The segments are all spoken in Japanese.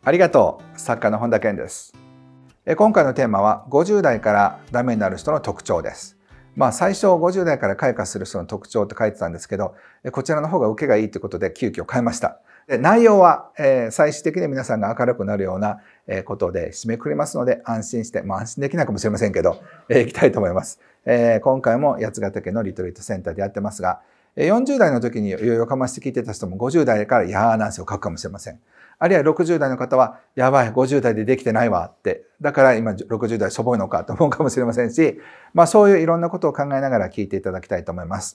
ありがとう。作家の本田健です。今回のテーマは50代からダメになる人の特徴です。最初50代から開花する人の特徴って書いてたんですけど、こちらの方が受けがいいということで急遽変えました。内容は最終的に皆さんが明るくなるようなことで締めくくりますので、安心して、安心できないかもしれませんけど、いきたいと思います。今回も八ヶ岳のリトリートセンターでやってますが、40代の時にいろいろかまして聞いてた人も50代から嫌な汗をかくかもしれません。あるいは60代の方は、やばい、50代でできてないわって、だから今60代しょぼいのかと思うかもしれませんし、そういういろんなことを考えながら聞いていただきたいと思います。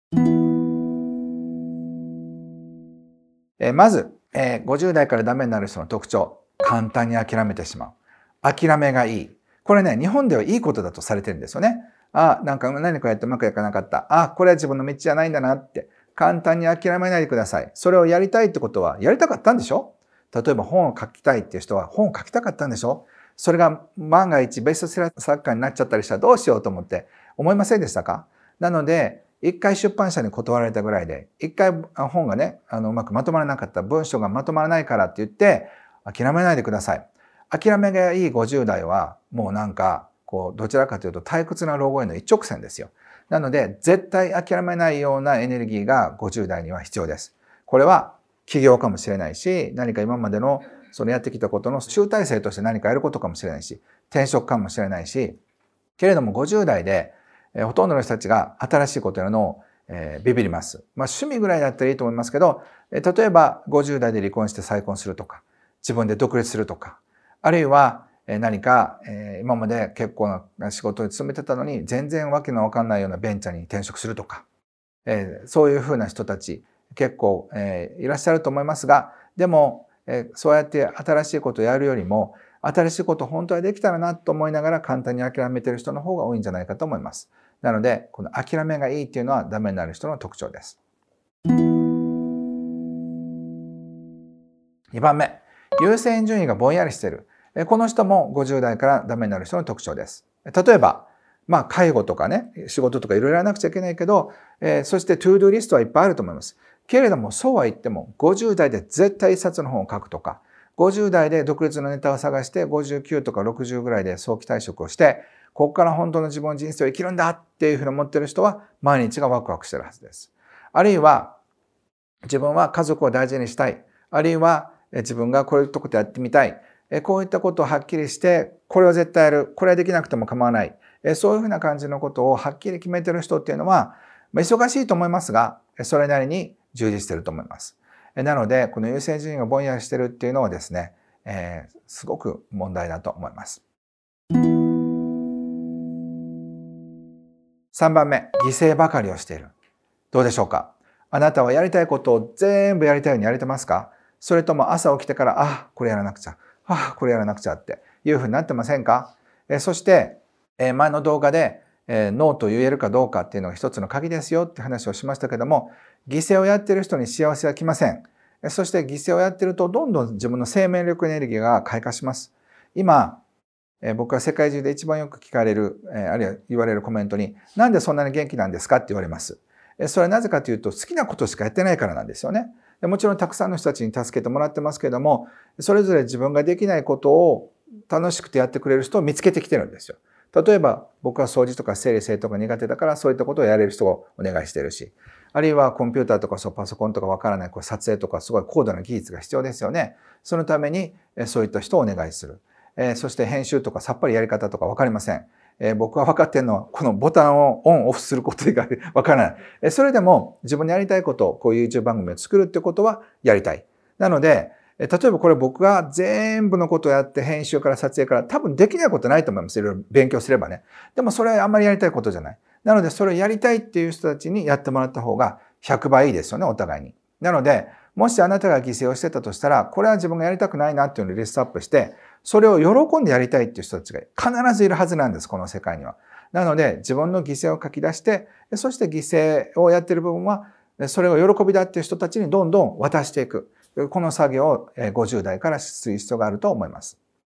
まず、50代からダメになる人の特徴、簡単に諦めてしまう。諦めがいい。これね、日本ではいいことだとされてるんですよね。何かやってうまくいかなかった。これは自分の道じゃないんだなって。簡単に諦めないでください。それをやりたいってことは、やりたかったんでしょ？例えば本を書きたいっていう人は本を書きたかったんでしょ？それが万が一ベストセラー作家になっちゃったりしたらどうしようと思いませんでしたか？なので、一回出版社に断られたぐらいで、一回本がね、うまくまとまらなかった、文章がまとまらないからって言って、諦めないでください。諦めがいい50代は、もうどちらかというと退屈な老後への一直線ですよ。なので、絶対諦めないようなエネルギーが50代には必要です。これは起業かもしれないし、何か今までのそのやってきたことの集大成として何かやることかもしれないし、転職かもしれないし、けれども50代でほとんどの人たちが新しいことやるのをビビります。趣味ぐらいだったらいいと思いますけど、例えば50代で離婚して再婚するとか、自分で独立するとか、あるいは何か今まで結構な仕事に勤めてたのに全然わけのわかんないようなベンチャーに転職するとか、そういうふうな人たち結構いらっしゃると思いますが、でもそうやって新しいことをやるよりも、新しいこと本当はできたらなと思いながら簡単に諦めている人の方が多いんじゃないかと思います。なので、この諦めがいいっていうのはダメになる人の特徴です。2番目、優先順位がぼんやりしている。この人も50代からダメになる人の特徴です。例えば、介護とかね、仕事とかいろいろやらなくちゃいけないけど、そしてトゥードゥリストはいっぱいあると思います。けれども、そうは言っても、50代で絶対一冊の本を書くとか、50代で独立のネタを探して、59とか60ぐらいで早期退職をして、ここから本当の自分の人生を生きるんだっていうふうに思っている人は、毎日がワクワクしてるはずです。あるいは、自分は家族を大事にしたい。あるいは、自分がこういうとこでやってみたい。こういったことをはっきりして、これを絶対やる。これはできなくても構わない。そういうふうな感じのことをはっきり決めている人っていうのは、忙しいと思いますが、それなりに充実していると思います。なので、この優先順位がぼんやりしているっていうのはですね、すごく問題だと思います。3番目、犠牲ばかりをしている。どうでしょうか？あなたはやりたいことを全部やりたいようにやれてますか？それとも朝起きてから、これやらなくちゃ。これやらなくちゃっていうふうになってませんか？そして、前の動画で、ノーと言えるかどうかっていうのが一つの鍵ですよって話をしましたけども、犠牲をやっている人に幸せは来ません。そして犠牲をやっているとどんどん自分の生命力エネルギーが開花します。今、僕は世界中で一番よく聞かれる、あるいは言われるコメントに、なんでそんなに元気なんですかって言われます。それはなぜかというと、好きなことしかやってないからなんですよね。もちろんたくさんの人たちに助けてもらってますけども、それぞれ自分ができないことを楽しくてやってくれる人を見つけてきてるんですよ。例えば僕は掃除とか整理整頓が苦手だからそういったことをやれる人をお願いしてるし、あるいはコンピューターとかパソコンとかわからない撮影とかすごい高度な技術が必要ですよね。そのためにそういった人をお願いする。そして編集とかさっぱりやり方とかわかりません。僕は分かっているのはこのボタンをオンオフすること以外わからない。それでも自分のやりたいこと、こういう YouTube 番組を作るってことはやりたい。なので、例えばこれ僕が全部のことをやって編集から撮影から多分できないことないと思います。いろいろ勉強すればね。でもそれはあんまりやりたいことじゃない。なのでそれをやりたいっていう人たちにやってもらった方が100倍いいですよね、お互いに。なので、もしあなたが犠牲をしてたとしたら、これは自分がやりたくないなっていうのをリストアップして、それを喜んでやりたいっていう人たちが必ずいるはずなんです、この世界には。なので、自分の犠牲を書き出して、そして犠牲をやっている部分は、それを喜びだっていう人たちにどんどん渡していく。この作業を50代からする必要があると思います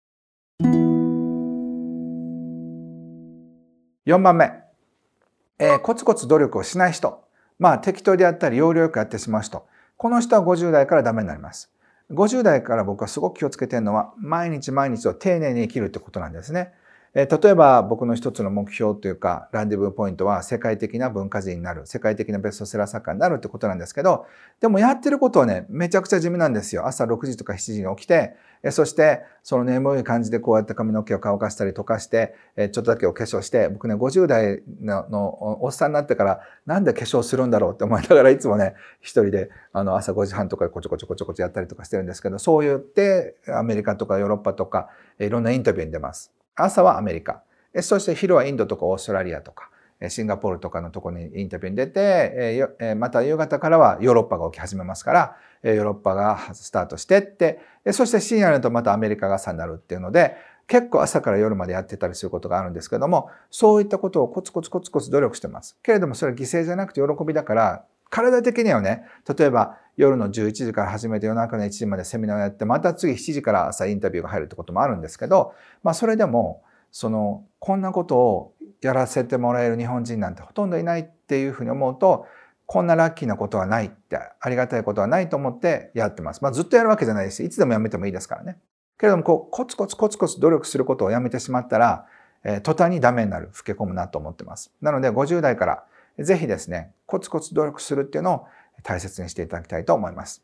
。4番目。コツコツ努力をしない人。適当でやったり要領よくやってしまう人。この人は50代からダメになります。 50代から僕はすごく気をつけてるのは、毎日毎日を丁寧に生きるってことなんですね。例えば僕の一つの目標というか、ランデブーポイントは世界的な文化人になる、世界的なベストセラー作家になるってことなんですけど、でもやってることはね、めちゃくちゃ地味なんですよ。朝6時とか7時に起きて、そしてその眠い感じでこうやって髪の毛を乾かしたり溶かして、ちょっとだけお化粧して、僕ね、50代のおっさんになってから、なんで化粧するんだろうって思いながらいつもね、一人で朝5時半とかこちょこちょこちょこちょやったりとかしてるんですけど、そう言ってアメリカとかヨーロッパとかいろんなインタビューに出ます。朝はアメリカ、そして昼はインドとかオーストラリアとかシンガポールとかのところにインタビューに出て、また夕方からはヨーロッパが起き始めますから、ヨーロッパがスタートしてって、そして深夜になるとまたアメリカが朝になるっていうので、結構朝から夜までやってたりすることがあるんですけども、そういったことをコツコツコツコツ努力してます。けれどもそれは犠牲じゃなくて喜びだから、体的にはね、例えば夜の11時から始めて夜中の1時までセミナーをやって、また次7時から朝インタビューが入るってこともあるんですけど、それでもこんなことをやらせてもらえる日本人なんてほとんどいないっていうふうに思うと、こんなラッキーなことはないって、ありがたいことはないと思ってやってます。ずっとやるわけじゃないし、いつでもやめてもいいですからね。けれどもコツコツコツコツ努力することをやめてしまったら、途端にダメになる、老け込むなと思ってます。なので50代からぜひですね、コツコツ努力するっていうのを大切にしていただきたいと思います。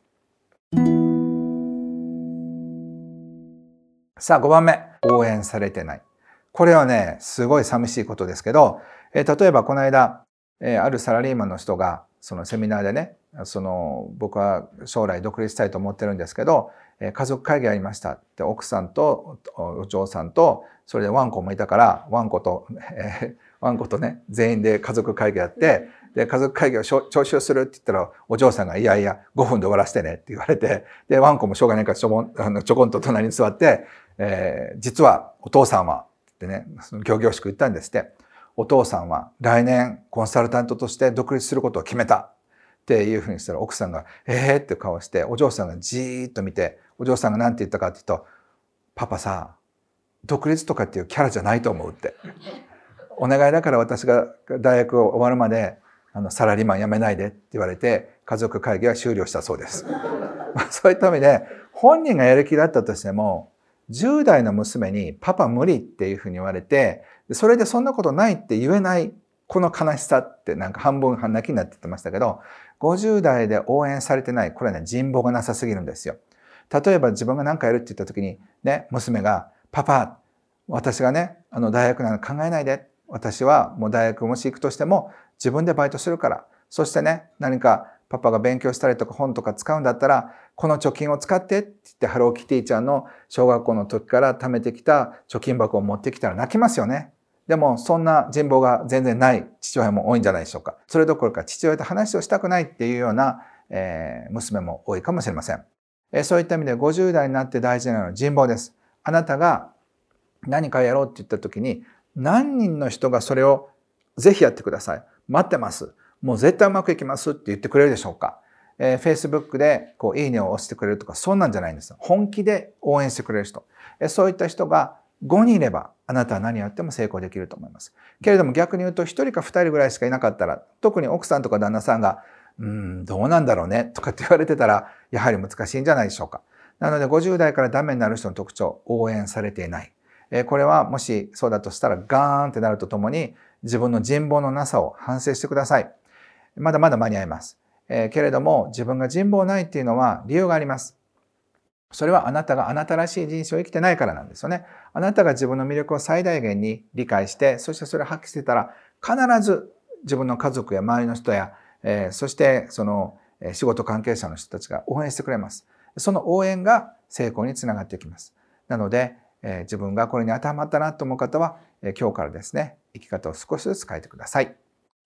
さあ5番目、応援されてない。これはね、すごい寂しいことですけど、例えばこの間、あるサラリーマンの人がそのセミナーでね、僕は将来独立したいと思ってるんですけど、家族会議ありましたって、奥さんとお嬢さんとそれでワンコもいたから、ワンコとね全員で家族会議やって、で家族会議を聴取するって言ったら、お嬢さんがいやいや5分で終わらせてねって言われて、でワンコもしょうがないからちょこんと隣に座って、実はお父さんはってね、仰々しく言ったんですって。お父さんは来年コンサルタントとして独立することを決めたっていうふうにしたら、奥さんがって顔して、お嬢さんがじーっと見て、お嬢さんが何て言ったかっていうと、パパさ、独立とかっていうキャラじゃないと思うって。お願いだから私が大学を終わるまでサラリーマン辞めないでって言われて、家族会議は終了したそうです。そういった意味で、本人がやる気だったとしても、10代の娘にパパ無理っていうふうに言われて、それでそんなことないって言えないこの悲しさって、なんか半分半泣きになって言ってましたけど、50代で応援されてない、これはね、人望がなさすぎるんですよ。例えば自分が何かやるって言った時にね、娘がパパ、私がね大学なの考えないで、私はもう大学もし行くとしても自分でバイトするから、そしてね、何かパパが勉強したりとか本とか使うんだったらこの貯金を使ってって言って、ハローキティちゃんの小学校の時から貯めてきた貯金箱を持ってきたら泣きますよね。でもそんな人望が全然ない父親も多いんじゃないでしょうか。それどころか父親と話をしたくないっていうような、娘も多いかもしれません。そういった意味で50代になって大事なのは人望です。あなたが何かやろうって言った時に、何人の人がそれをぜひやってください、待ってます、もう絶対うまくいきますって言ってくれるでしょうか。Facebook でいいねを押してくれるとか、そんなんじゃないんです。本気で応援してくれる人、そういった人が5人いれば、あなたは何やっても成功できると思います。けれども逆に言うと、1人か2人ぐらいしかいなかったら、特に奥さんとか旦那さんがどうなんだろうねとかって言われてたら、やはり難しいんじゃないでしょうか。なので50代からダメになる人の特徴、応援されていない。これはもしそうだとしたら、ガーンってなるとともに自分の人望のなさを反省してください。まだまだ間に合います。けれども自分が人望ないっていうのは理由があります。それはあなたがあなたらしい人生を生きてないからなんですよね。あなたが自分の魅力を最大限に理解して、そしてそれを発揮してたら、必ず自分の家族や周りの人や、そしてその仕事関係者の人たちが応援してくれます。その応援が成功につながっていきます。なので、自分がこれに当てはまったなと思う方は、今日からですね、生き方を少しずつ変えてください。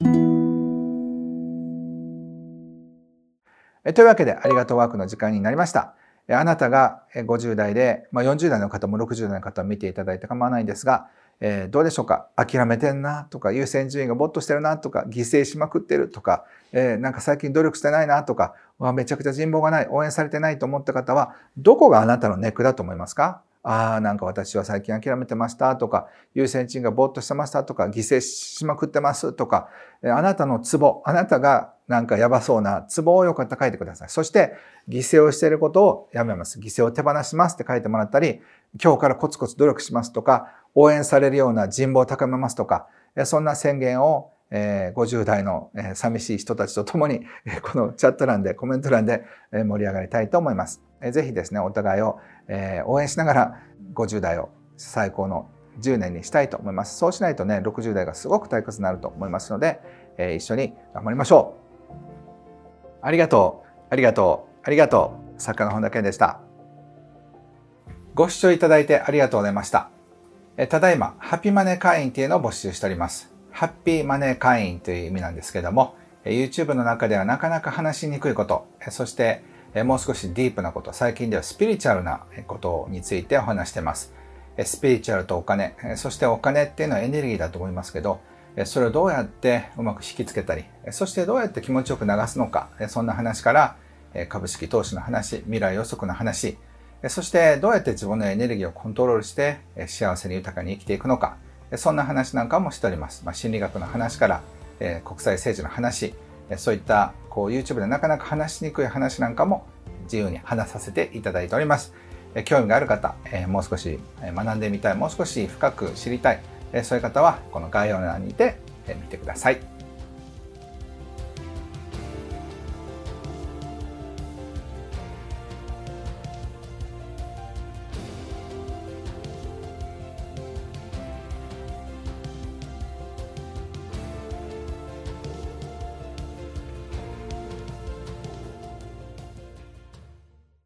というわけで、ありがとうワークの時間になりました。あなたが50代で、40代の方も60代の方も見ていただいて構わないんですが、どうでしょうか。諦めてんなとか、優先順位がぼっとしてるなとか、犠牲しまくってるとか、なんか最近努力してないなとか、めちゃくちゃ人望がない、応援されてないと思った方は、どこがあなたのネックだと思いますか？なんか私は最近諦めてましたとか、優先順位がぼっとしてましたとか、犠牲しまくってますとか、あなたのツボ、あなたがなんかやばそうなツボをよかったら書いてください。そして犠牲をしていることをやめます。犠牲を手放しますって書いてもらったり、今日からコツコツ努力しますとか、応援されるような人望を高めますとか、そんな宣言を50代の寂しい人たちと共にこのチャット欄でコメント欄で盛り上がりたいと思います。ぜひですね、お互いを応援しながら50代を最高の10年にしたいと思います。そうしないとね、60代がすごく退屈になると思いますので、一緒に頑張りましょう。ありがとう、ありがとう、ありがとう。作家の本田健でした。ご視聴いただいてありがとうございました。ただいま、ハッピーマネー会員というのを募集しております。ハッピーマネー会員という意味なんですけども、YouTube の中ではなかなか話しにくいこと、そしてもう少しディープなこと、最近ではスピリチュアルなことについてお話しています。スピリチュアルとお金、そしてお金っていうのはエネルギーだと思いますけど、それをどうやってうまく引きつけたり、そしてどうやって気持ちよく流すのか、そんな話から株式投資の話、未来予測の話、そしてどうやって自分のエネルギーをコントロールして幸せに豊かに生きていくのか、そんな話なんかもしております。心理学の話から国際政治の話、そういったYouTube でなかなか話しにくい話なんかも自由に話させていただいております。興味がある方、もう少し学んでみたい、もう少し深く知りたい、そういう方はこの概要欄にて見てください。